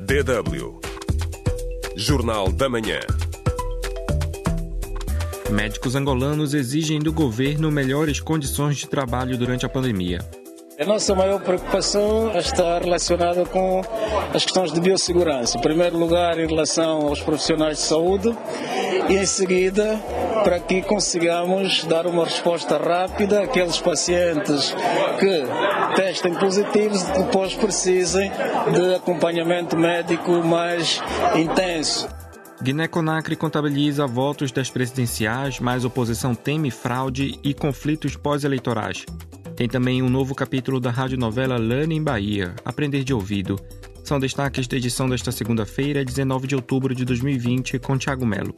DW Jornal da Manhã. Médicos angolanos exigem do governo melhores condições de trabalho durante a pandemia. A nossa maior preocupação está relacionada com as questões de biossegurança. Em primeiro lugar, em relação aos profissionais de saúde e, em seguida, para que consigamos dar uma resposta rápida àqueles pacientes que testem positivos e depois precisem de acompanhamento médico mais intenso. Guiné-Conakry contabiliza votos das presidenciais, mas oposição teme fraude e conflitos pós-eleitorais. Tem também um novo capítulo da radionovela Learning Bahia, Aprender de Ouvido. São destaques da edição desta segunda-feira, 19 de outubro de 2020, com Thiago Melo.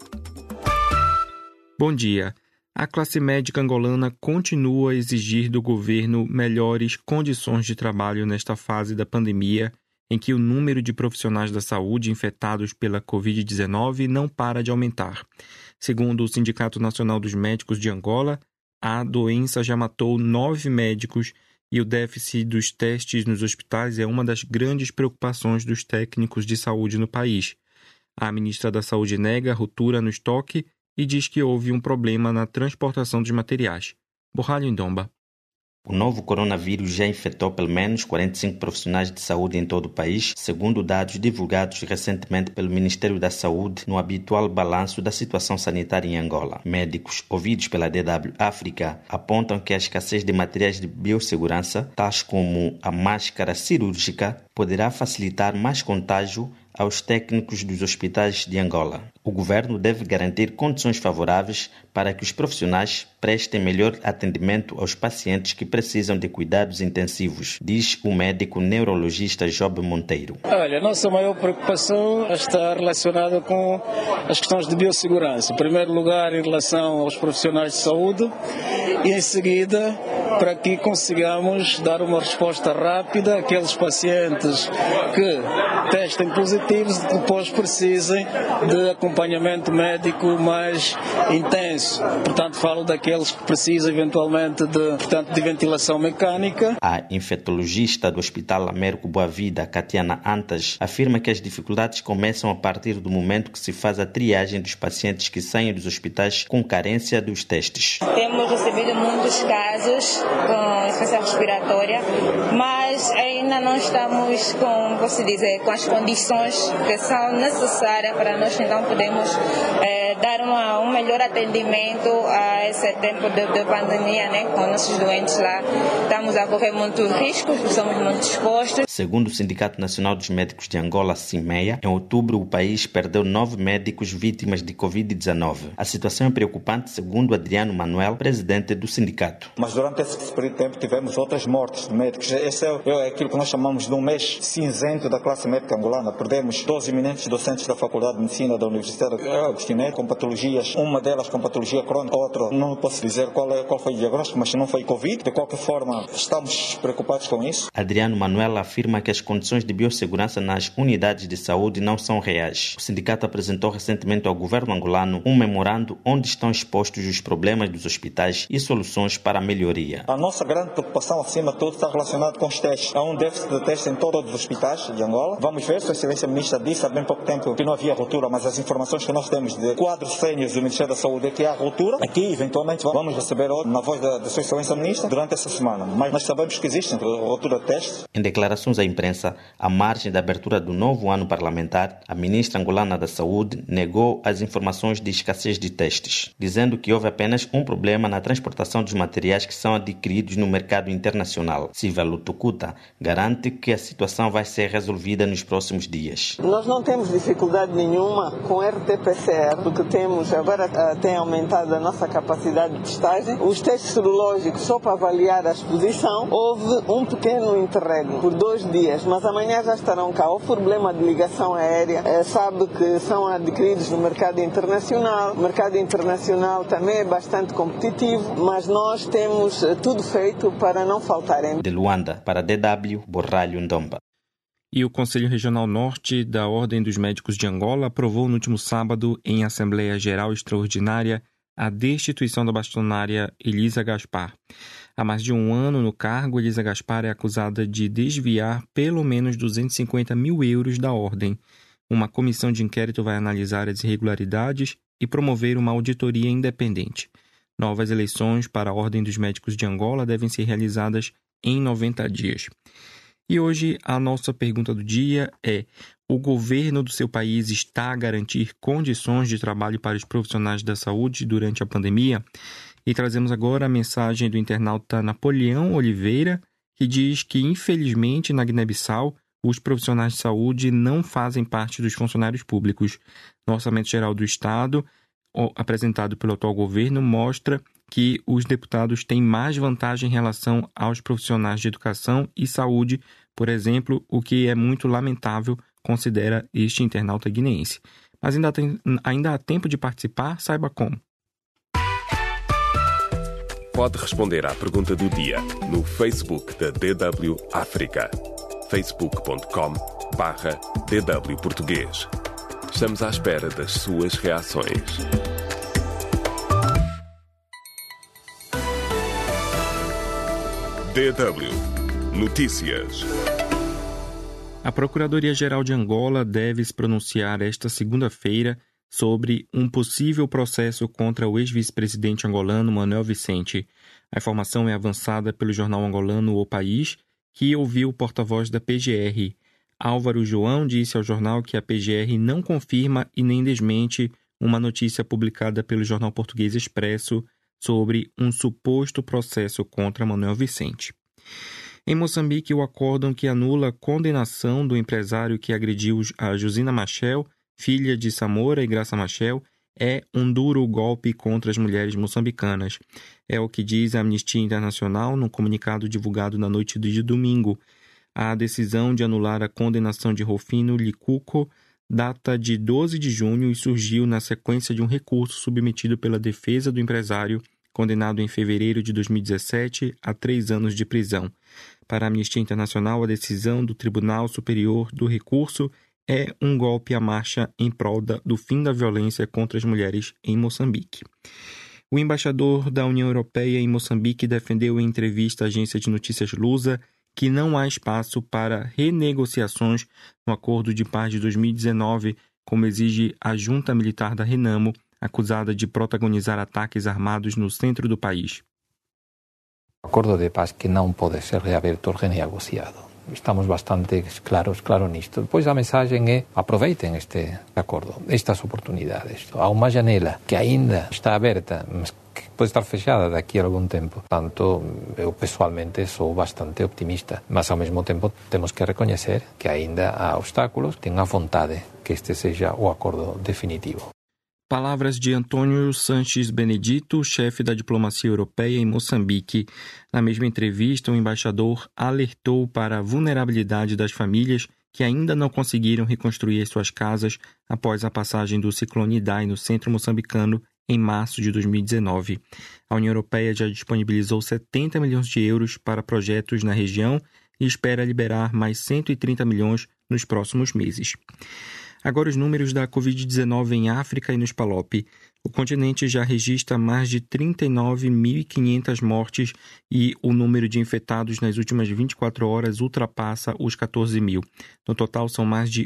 Bom dia. A classe médica angolana continua a exigir do governo melhores condições de trabalho nesta fase da pandemia, em que o número de profissionais da saúde infectados pela Covid-19 não para de aumentar. Segundo o Sindicato Nacional dos Médicos de Angola, a doença já matou 9 médicos e o déficit dos testes nos hospitais é uma das grandes preocupações dos técnicos de saúde no país. A ministra da Saúde nega a ruptura no estoque e diz que houve um problema na transportação dos materiais. Borralho Ndomba. O novo coronavírus já infectou pelo menos 45 profissionais de saúde em todo o país, segundo dados divulgados recentemente pelo Ministério da Saúde no habitual balanço da situação sanitária em Angola. Médicos ouvidos pela DW África apontam que a escassez de materiais de biossegurança, tais como a máscara cirúrgica, poderá facilitar mais contágio aos técnicos dos hospitais de Angola. O governo deve garantir condições favoráveis para que os profissionais prestem melhor atendimento aos pacientes que precisam de cuidados intensivos, diz o médico neurologista Job Monteiro. Olha, a nossa maior preocupação está relacionada com as questões de biossegurança. Em primeiro lugar, em relação aos profissionais de saúde e, em seguida, para que consigamos dar uma resposta rápida àqueles pacientes que testem positivos e depois precisem de acompanhamento médico mais intenso. Portanto, falo daqueles que precisam eventualmente de ventilação mecânica. A infectologista do Hospital Américo Boa Vida, Catiana Antas, afirma que as dificuldades começam a partir do momento que se faz a triagem dos pacientes que saem dos hospitais com carência dos testes. Temos recebido muitos casos com insuficiência respiratória, mas ainda não estamos com as condições que são necessárias para nós então podermos dar um melhor atendimento a esse tempo de pandemia, né? Com nossos doentes lá. Estamos a correr muitos riscos, somos muito expostos. Segundo o Sindicato Nacional dos Médicos de Angola, CIMEA, em outubro o país perdeu 9 médicos vítimas de Covid-19. A situação é preocupante, segundo Adriano Manuel, presidente do sindicato. Mas durante esse período de tempo tivemos outras mortes de médicos. Esse é aquilo que nós chamamos de um mês cinzento da classe médica angolana. Perdemos 12 eminentes docentes da Faculdade de Medicina da Universidade Agostinete com patologias, uma delas com patologia crônica, outra não posso dizer qual foi o diagnóstico, mas não foi Covid. De qualquer forma, estamos preocupados com isso. Adriano Manuel afirma que as condições de biossegurança nas unidades de saúde não são reais. O sindicato apresentou recentemente ao governo angolano um memorando onde estão expostos os problemas dos hospitais e soluções para a melhoria. A nossa grande preocupação, acima de tudo, está relacionada com os testes. Há um déficit de testes em todos os hospitais de Angola. Vamos ver, Sua Excelência Ministra disse há bem pouco tempo que não havia ruptura, mas as informações que nós temos de quadros séniores do Ministério da Saúde é que há ruptura. Aqui, eventualmente, vamos receber na voz da Sua Excelência Ministra durante essa semana. Mas nós sabemos que existe ruptura de testes. Em declarações à imprensa, à margem da abertura do novo ano parlamentar, a ministra angolana da Saúde negou as informações de escassez de testes, dizendo que houve apenas um problema na transportação dos materiais que são adquiridos no mercado internacional. Silvia Lutukuta garante que a situação vai ser resolvida nos próximos dias. Nós não temos dificuldade nenhuma com RT-PCR, porque agora tem aumentado a nossa capacidade de testagem. Os testes serológicos, só para avaliar a exposição, houve um pequeno interregno por 2 dias, mas amanhã já estarão cá. Houve problema de ligação aérea, sabe que são adquiridos no mercado internacional. O mercado internacional também é bastante competitivo, mas nós temos tudo feito para não faltarem. De Luanda, para DW, Borralho Ndomba. E o Conselho Regional Norte da Ordem dos Médicos de Angola aprovou no último sábado, em Assembleia Geral Extraordinária, a destituição da bastonária Elisa Gaspar. Há mais de um ano no cargo, Elisa Gaspar é acusada de desviar pelo menos 250 mil euros da ordem. Uma comissão de inquérito vai analisar as irregularidades e promover uma auditoria independente. Novas eleições para a Ordem dos Médicos de Angola devem ser realizadas em 90 dias. E hoje a nossa pergunta do dia é: o governo do seu país está a garantir condições de trabalho para os profissionais da saúde durante a pandemia? E trazemos agora a mensagem do internauta Napoleão Oliveira, que diz que, infelizmente, na Guiné-Bissau, os profissionais de saúde não fazem parte dos funcionários públicos. No Orçamento Geral do Estado, apresentado pelo atual governo, mostra que os deputados têm mais vantagem em relação aos profissionais de educação e saúde, por exemplo, o que é muito lamentável, considera este internauta guineense. Mas ainda há tempo de participar, saiba como. Pode responder à pergunta do dia no Facebook da DW África. facebook.com/DW Português. Estamos à espera das suas reações. DW Notícias. A Procuradoria-Geral de Angola deve se pronunciar esta segunda-feira sobre um possível processo contra o ex-vice-presidente angolano Manuel Vicente. A informação é avançada pelo jornal angolano O País, que ouviu o porta-voz da PGR. Álvaro João disse ao jornal que a PGR não confirma e nem desmente uma notícia publicada pelo jornal português Expresso sobre um suposto processo contra Manuel Vicente. Em Moçambique, o acórdão que anula a condenação do empresário que agrediu a Josina Machel, filha de Samora e Graça Machel, é um duro golpe contra as mulheres moçambicanas. É o que diz a Amnistia Internacional num comunicado divulgado na noite de domingo. A decisão de anular a condenação de Rufino Licuco data de 12 de junho e surgiu na sequência de um recurso submetido pela defesa do empresário, condenado em fevereiro de 2017 a 3 anos de prisão. Para a Amnistia Internacional, a decisão do Tribunal Superior do Recurso é um golpe à marcha em prol do fim da violência contra as mulheres em Moçambique. O embaixador da União Europeia em Moçambique defendeu em entrevista à agência de notícias Lusa que não há espaço para renegociações no acordo de paz de 2019, como exige a junta militar da Renamo, acusada de protagonizar ataques armados no centro do país. O acordo de paz que não pode ser reaberto ou renegociado. Estamos bastante claros nisto. Depois a mensagem é: aproveitem este acordo, estas oportunidades. Há uma janela que ainda está aberta, mas que pode estar fechada daqui a algum tempo. Portanto, eu pessoalmente sou bastante optimista, mas ao mesmo tempo temos que reconhecer que ainda há obstáculos. Tenho a vontade que este seja o acordo definitivo. Palavras de Antônio Sanches Benedito, chefe da diplomacia europeia em Moçambique. Na mesma entrevista, o embaixador alertou para a vulnerabilidade das famílias que ainda não conseguiram reconstruir suas casas após a passagem do ciclone Idai no centro moçambicano em março de 2019. A União Europeia já disponibilizou 70 milhões de euros para projetos na região e espera liberar mais 130 milhões nos próximos meses. Agora os números da Covid-19 em África e nos PALOP. O continente já registra mais de 39.500 mortes e o número de infectados nas últimas 24 horas ultrapassa os 14 mil. No total, são mais de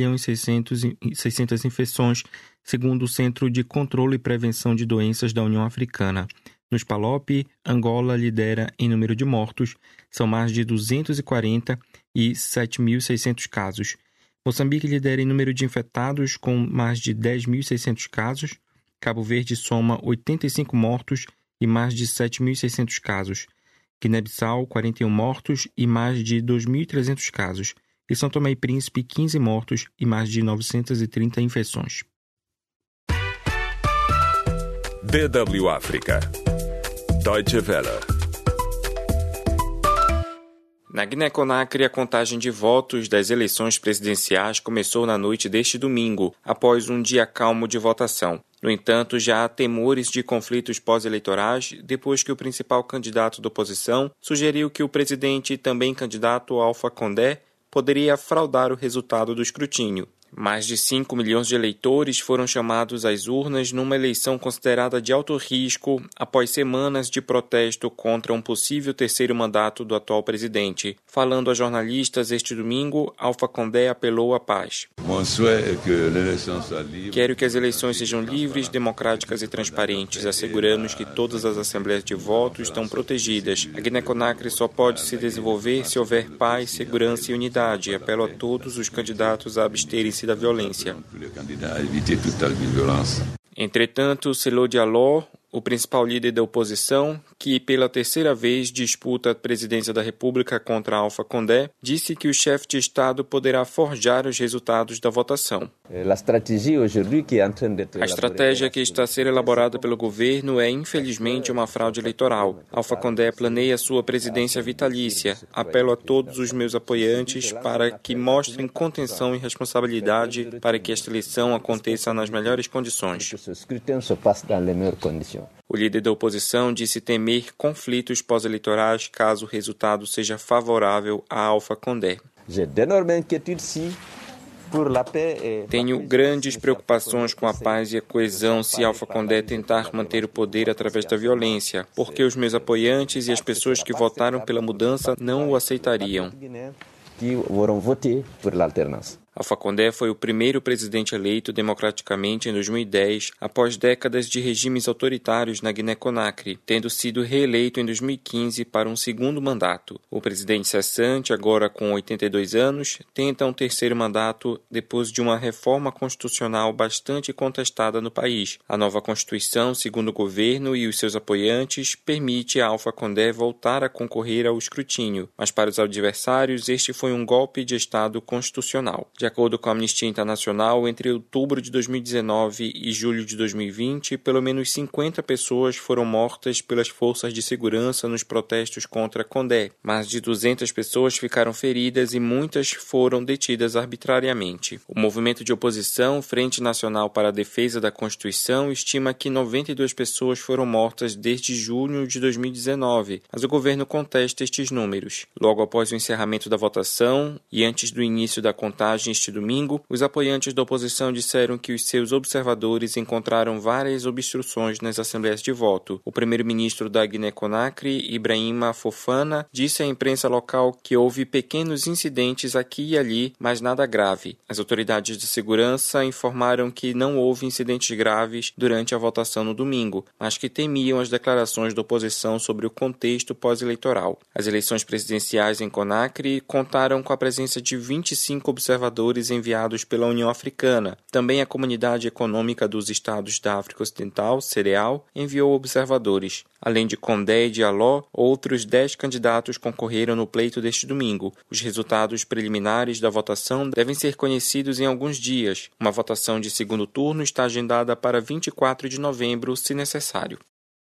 1.600.000 infecções, segundo o Centro de Controle e Prevenção de Doenças da União Africana. Nos PALOP, Angola lidera em número de mortos, são mais de 240 e 7.600 casos. Moçambique lidera em número de infectados com mais de 10.600 casos. Cabo Verde soma 85 mortos e mais de 7.600 casos. Guiné-Bissau, 41 mortos e mais de 2.300 casos. E São Tomé e Príncipe, 15 mortos e mais de 930 infecções. DW África. Deutsche Welle. Na Guiné-Conakry, a contagem de votos das eleições presidenciais começou na noite deste domingo, após um dia calmo de votação. No entanto, já há temores de conflitos pós-eleitorais, depois que o principal candidato da oposição sugeriu que o presidente e também candidato Alpha Condé poderia fraudar o resultado do escrutínio. Mais de 5 milhões de eleitores foram chamados às urnas numa eleição considerada de alto risco após semanas de protesto contra um possível terceiro mandato do atual presidente. Falando a jornalistas este domingo, Alpha Condé apelou à paz. Quero que as eleições sejam livres, democráticas e transparentes, assegurando que todas as assembleias de voto estão protegidas. A Guiné-Conakry só pode se desenvolver se houver paz, segurança e unidade. Apelo a todos os candidatos a absterem-se da violência. Entretanto, Cellou Diallo, o principal líder da oposição, que pela terceira vez disputa a presidência da República contra Alpha Condé, disse que o chefe de Estado poderá forjar os resultados da votação. A estratégia que está a ser elaborada pelo governo é, infelizmente, uma fraude eleitoral. Alpha Condé planeia sua presidência vitalícia. Apelo a todos os meus apoiantes para que mostrem contenção e responsabilidade para que esta eleição aconteça nas melhores condições. O líder da oposição disse temer conflitos pós-eleitorais caso o resultado seja favorável a Alpha Condé. Tenho grandes preocupações com a paz e a coesão se Alpha Condé tentar manter o poder através da violência, porque os meus apoiantes e as pessoas que votaram pela mudança não o aceitariam. Alpha Condé foi o primeiro presidente eleito democraticamente em 2010, após décadas de regimes autoritários na Guiné-Conakry, tendo sido reeleito em 2015 para um segundo mandato. O presidente cessante, agora com 82 anos, tenta um terceiro mandato depois de uma reforma constitucional bastante contestada no país. A nova Constituição, segundo o governo e os seus apoiantes, permite a Alpha Condé voltar a concorrer ao escrutínio, mas para os adversários este foi um golpe de Estado constitucional. De acordo com a Amnistia Internacional, entre outubro de 2019 e julho de 2020, pelo menos 50 pessoas foram mortas pelas forças de segurança nos protestos contra Condé. Mais de 200 pessoas ficaram feridas e muitas foram detidas arbitrariamente. O movimento de oposição, Frente Nacional para a Defesa da Constituição, estima que 92 pessoas foram mortas desde junho de 2019, mas o governo contesta estes números. Logo após o encerramento da votação e antes do início da contagem este domingo, os apoiantes da oposição disseram que os seus observadores encontraram várias obstruções nas assembleias de voto. O primeiro-ministro da Guiné-Conakry, Ibrahima Fofana, disse à imprensa local que houve pequenos incidentes aqui e ali, mas nada grave. As autoridades de segurança informaram que não houve incidentes graves durante a votação no domingo, mas que temiam as declarações da oposição sobre o contexto pós-eleitoral. As eleições presidenciais em Conakry contaram com a presença de 25 observadores enviados pela União Africana. Também a Comunidade Econômica dos Estados da África Ocidental, CEDEAO, enviou observadores. Além de Condé e Diallo, outros 10 candidatos concorreram no pleito deste domingo. Os resultados preliminares da votação devem ser conhecidos em alguns dias. Uma votação de segundo turno está agendada para 24 de novembro, se necessário.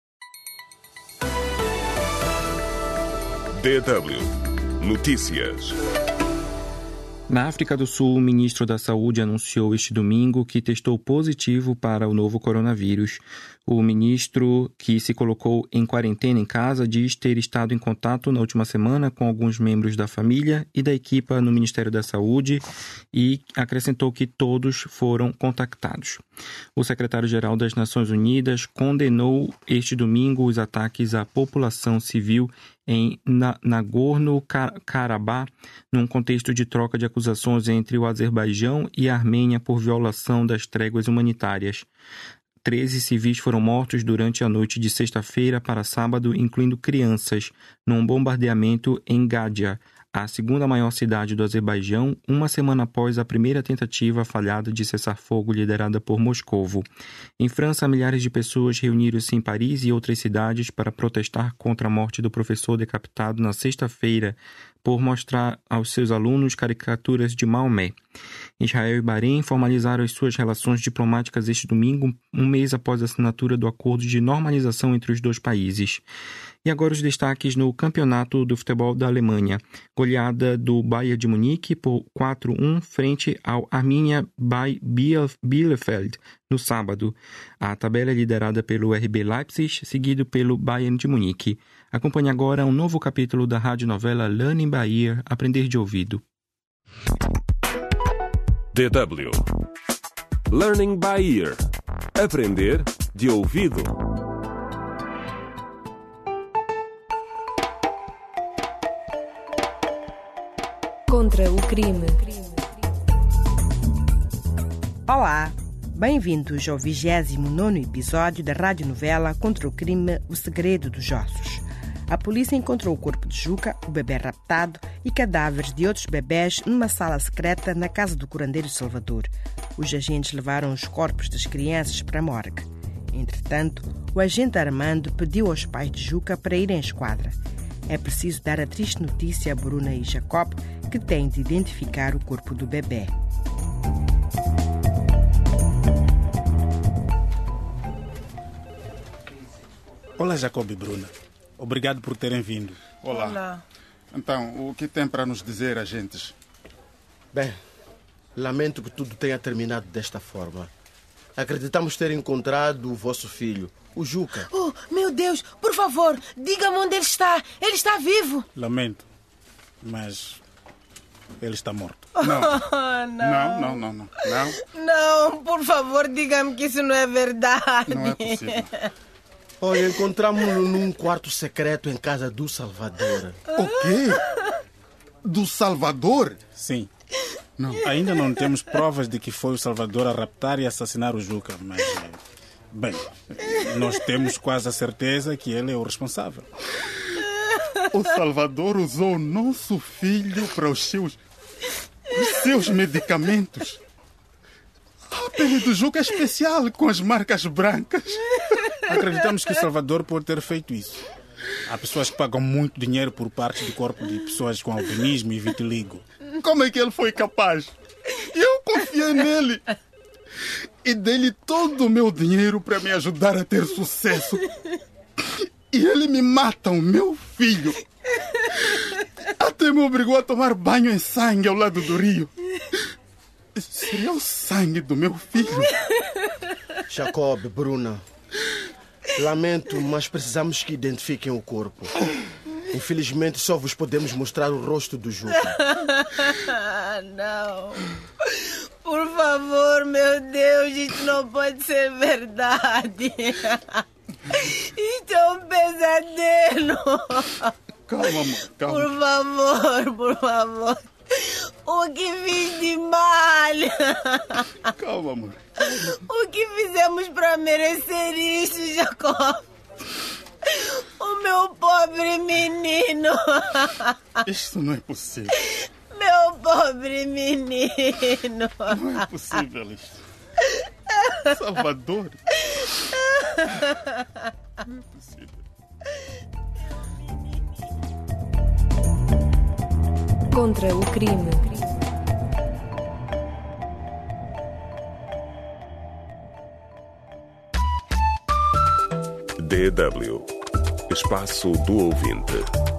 DW Notícias. Na África do Sul, o ministro da Saúde anunciou este domingo que testou positivo para o novo coronavírus. O ministro, que se colocou em quarentena em casa, diz ter estado em contato na última semana com alguns membros da família e da equipa no Ministério da Saúde e acrescentou que todos foram contactados. O secretário-geral das Nações Unidas condenou este domingo os ataques à população civil em Nagorno-Karabakh, num contexto de troca de acusações entre o Azerbaijão e a Armênia por violação das tréguas humanitárias. 13 civis foram mortos durante a noite de sexta-feira para sábado, incluindo crianças, num bombardeamento em Gadia, a segunda maior cidade do Azerbaijão, uma semana após a primeira tentativa falhada de cessar-fogo liderada por Moscovo. Em França, milhares de pessoas reuniram-se em Paris e outras cidades para protestar contra a morte do professor decapitado na sexta-feira por mostrar aos seus alunos caricaturas de Maomé. Israel e Bahrein formalizaram as suas relações diplomáticas este domingo, um mês após a assinatura do acordo de normalização entre os dois países. E agora os destaques no campeonato do futebol da Alemanha. Goleada do Bayern de Munique por 4-1 frente ao Arminia Bielefeld no sábado. A tabela é liderada pelo RB Leipzig, seguido pelo Bayern de Munique. Acompanhe agora um novo capítulo da radionovela Learning by Ear, Aprender de Ouvido. DW Learning by Ear. Aprender de ouvido. Contra o crime. Olá, bem-vindos ao 29º episódio da radionovela Contra o crime, O segredo dos ossos. A polícia encontrou o corpo de Juca, o bebê raptado e cadáveres de outros bebés numa sala secreta na casa do curandeiro Salvador. Os agentes levaram os corpos das crianças para a morgue. Entretanto, o agente Armando pediu aos pais de Juca para irem à esquadra. É preciso dar a triste notícia a Bruna e Jacob, que têm de identificar o corpo do bebê. Olá, Jacob e Bruna. Obrigado por terem vindo. Olá. Então, o que tem para nos dizer, agentes? Bem, lamento que tudo tenha terminado desta forma. Acreditamos ter encontrado o vosso filho, o Juca. Oh, meu Deus, por favor, diga-me onde ele está. Ele está vivo. Lamento, mas ele está morto. Não. Não, por favor, diga-me que isso não é verdade. Não é possível. Olha, encontramos-lo num quarto secreto em casa do Salvador. O quê? Do Salvador? Sim. Não. Ainda não temos provas de que foi o Salvador a raptar e assassinar o Juca, mas... Bem, nós temos quase a certeza que ele é o responsável. O Salvador usou o nosso filho para os seus medicamentos. A pele do Juca é especial, com as marcas brancas. Acreditamos que o Salvador pode ter feito isso. Há pessoas que pagam muito dinheiro por parte do corpo de pessoas com albinismo e vitiligo. Como é que ele foi capaz? Eu confiei nele. E dei-lhe todo o meu dinheiro para me ajudar a ter sucesso. E ele me mata, o meu filho. Até me obrigou a tomar banho em sangue ao lado do rio. Seria o sangue do meu filho. Jacob, Bruna, lamento, mas precisamos que identifiquem o corpo. Infelizmente, só vos podemos mostrar o rosto do Juca. Não. Por favor, meu Deus, isso não pode ser verdade. Isso é um pesadelo. Calma, amor, calma. Por favor. O que fiz de mal? Calma, amor. O que fizemos para merecer isso, Jacob? O meu pobre menino. Isso não é possível. Meu pobre menino. Não é possível isso. Salvador. Não é possível. Contra o crime. DW Espaço do Ouvinte.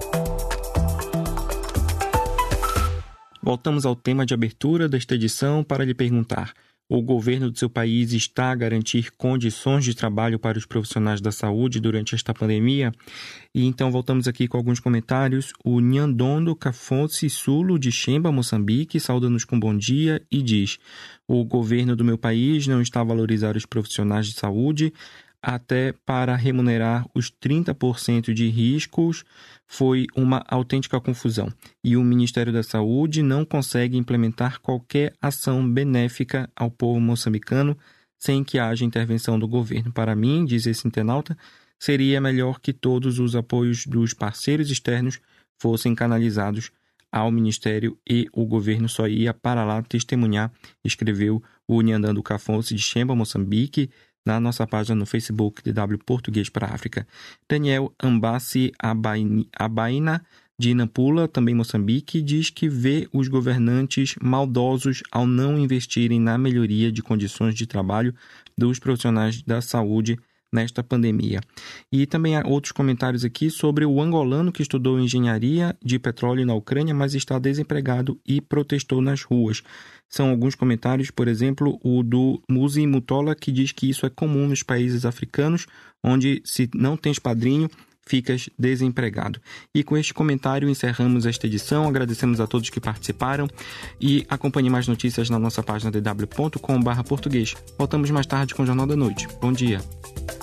Voltamos ao tema de abertura desta edição para lhe perguntar: o governo do seu país está a garantir condições de trabalho para os profissionais da saúde durante esta pandemia? E então voltamos aqui com alguns comentários. O Nhandondo Cafonse Sulo, de Xemba, Moçambique, sauda-nos com bom dia e diz: o governo do meu país não está a valorizar os profissionais de saúde, até para remunerar os 30% de riscos foi uma autêntica confusão. E o Ministério da Saúde não consegue implementar qualquer ação benéfica ao povo moçambicano sem que haja intervenção do governo. Para mim, diz esse internauta, seria melhor que todos os apoios dos parceiros externos fossem canalizados ao Ministério e o governo só ia para lá testemunhar, escreveu o Nhandando Cafonse de Xemba, Moçambique, na nossa página no Facebook DW Português para a África. Daniel Ambassi Abaina, de Nampula, também Moçambique, diz que vê os governantes maldosos ao não investirem na melhoria de condições de trabalho dos profissionais da saúde nesta pandemia. E também há outros comentários aqui sobre o angolano que estudou engenharia de petróleo na Ucrânia, mas está desempregado e protestou nas ruas. São alguns comentários, por exemplo, o do Muzi Mutola, que diz que isso é comum nos países africanos, onde se não tens padrinho, ficas desempregado. E com este comentário encerramos esta edição. Agradecemos a todos que participaram e acompanhe mais notícias na nossa página dw.com/português. Voltamos mais tarde com o Jornal da Noite. Bom dia.